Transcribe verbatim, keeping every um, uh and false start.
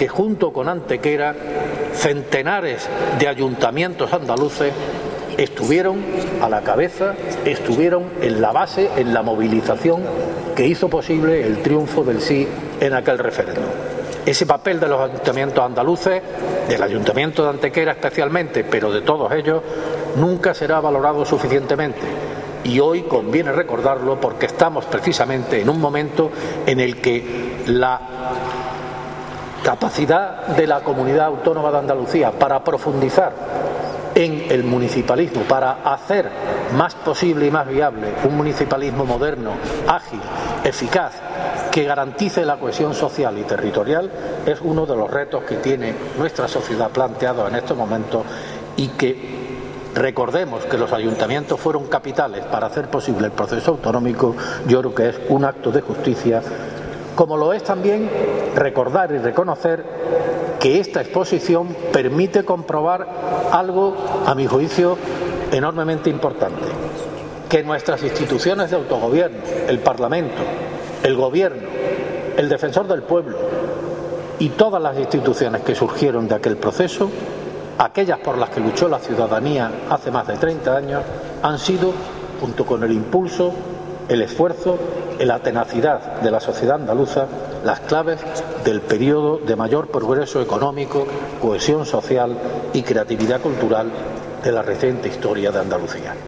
que junto con Antequera centenares de ayuntamientos andaluces estuvieron a la cabeza, estuvieron en la base, en la movilización que hizo posible el triunfo del sí en aquel referéndum. Ese papel de los ayuntamientos andaluces, del ayuntamiento de Antequera especialmente, pero de todos ellos, nunca será valorado suficientemente. Y hoy conviene recordarlo porque estamos precisamente en un momento en el que la capacidad de la Comunidad Autónoma de Andalucía para profundizar en el municipalismo, para hacer más posible y más viable un municipalismo moderno, ágil, eficaz, que garantice la cohesión social y territorial, es uno de los retos que tiene nuestra sociedad planteados en estos momentos, y que recordemos que los ayuntamientos fueron capitales para hacer posible el proceso autonómico. Yo creo que es un acto de justicia, como lo es también recordar y reconocer que esta exposición permite comprobar algo, a mi juicio, enormemente importante: que nuestras instituciones de autogobierno, el Parlamento, el Gobierno, el Defensor del Pueblo y todas las instituciones que surgieron de aquel proceso, aquellas por las que luchó la ciudadanía hace más de treinta años, han sido, junto con el impulso, el esfuerzo, la tenacidad de la sociedad andaluza, las claves del periodo de mayor progreso económico, cohesión social y creatividad cultural de la reciente historia de Andalucía.